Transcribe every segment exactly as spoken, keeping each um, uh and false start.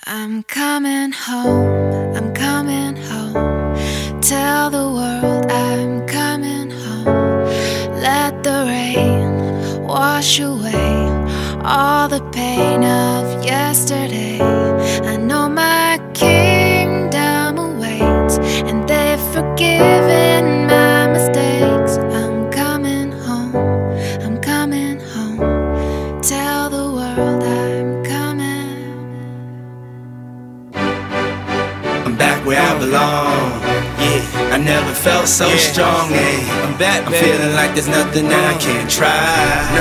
I'm coming home, I'm coming home. Tell the world I'm coming home. Let the rain wash away all the pain of yesterday. I know my kingdom awaits, and they've forgiven my mistakes. I'm coming home, I'm coming home. Tell the world I'm coming. I'm back where I belong. Yeah, I never felt so yeah. strong. Hey, I'm back, I'm baby. Feeling like there's nothing that I can't try.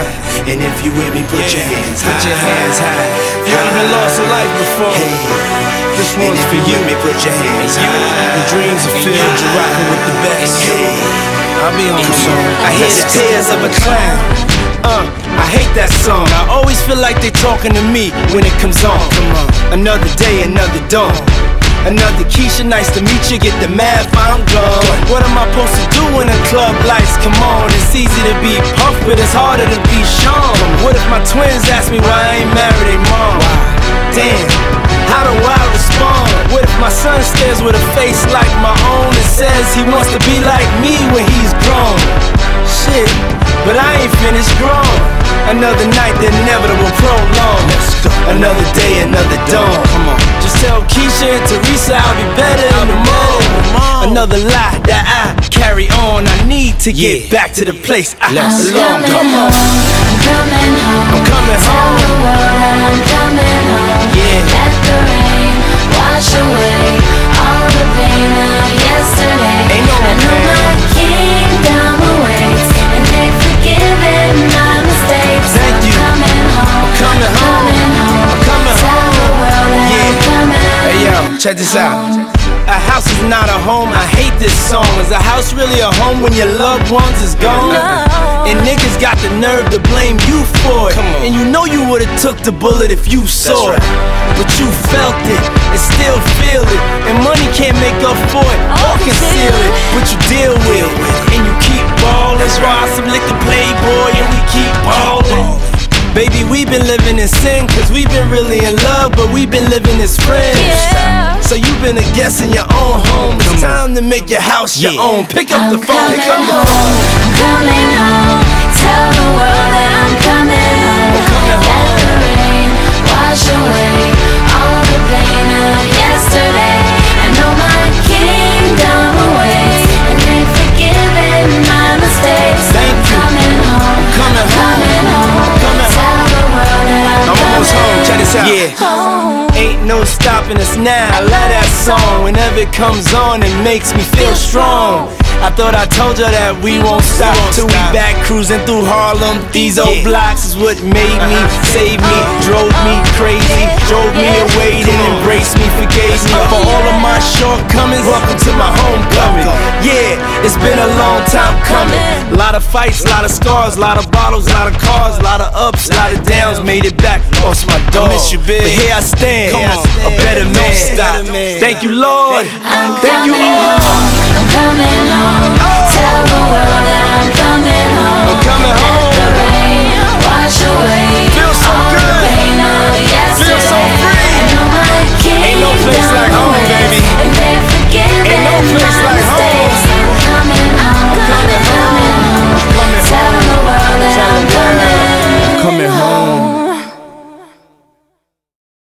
And if you with me, put yeah. your hands put high. Put your hands high. If you ever been lost in life before, hey. This one's and for you. Me, put your hands high. The dreams are filled, you're rocking with the best. Hey. I'll be on the song. I hear the tears of a clown. Uh, I hate that song. I always feel like they talking to me when it comes on. Come on. Another day, another dawn. Another Keisha, nice to meet you. Get the math, I'm gone. What am I supposed to do when the club lights come on? It's easy to be Puff, but it's harder to be Sean. What if my twins ask me why I ain't married their mom? Damn, how do I respond? What if my son stares with a face like my own and says he wants to be like me when he's grown? Shit, but I ain't finished grown. Another night, the inevitable prolong. Another day, another dawn. Come on. Just tell Keisha and Teresa I'll be better in the morning. Another lie that I carry on. I need to get yeah. back to the place I belong. Come on. I'm coming home. I'm coming home. Tell the world I'm coming home. Yeah. Let the rain wash away all the pain of yesterday. Ain't no I know pain. my kingdom awaits, and they've forgiven my mistakes. Thank I'm you. coming home. I'm coming home. Coming home. I'm coming Tell home. the world that Yeah. I'm coming. Hey yo, check this out. A house is not a home, I hate this song. Is a house really a home when your loved ones is gone? No. And niggas got the nerve to blame you for it. And you know you would've took the bullet if you saw it. But you felt it and still feel it. And money can't make up for it or conceal it. But you deal with it and you keep ballin'. Ride some liquor Playboy and we keep ballin'. Baby, we been living in sin, cause we been really in love, but we been living as friends. Yeah. So you been a guest in your own home. It's time to make your house your yeah. own. Pick up I'm the phone, pick up the home. phone. I'm coming home. Tell the world that I'm coming home. I'm coming home. Let the rain wash away all the pain of yesterday. I know my kingdom awaits, and they've forgiven my mistakes. Thank I'm you. coming home. Coming home. Coming home. Coming Tell the world that I'm, I'm almost home, check this out. Yeah. Home. Ain't no stopping us now. I love that song. Whenever it comes on, it makes me feel strong. I thought I told you that we won't stop till we back cruising through Harlem. These old blocks is what made me, saved me, drove me crazy, drove me away, then embraced me, forgave me for all of my shortcomings. Welcome to my homecoming. Yeah, it's been a long time coming. A lot of fights, a lot of scars, a lot of bottles, a lot of cars, a lot of ups, a lot of downs. Made it back, lost my dog. But here I stand, a better man. Thank you, Lord. Thank you, Lord. I'm coming home. Tell the world that I'm coming home. I'm coming home.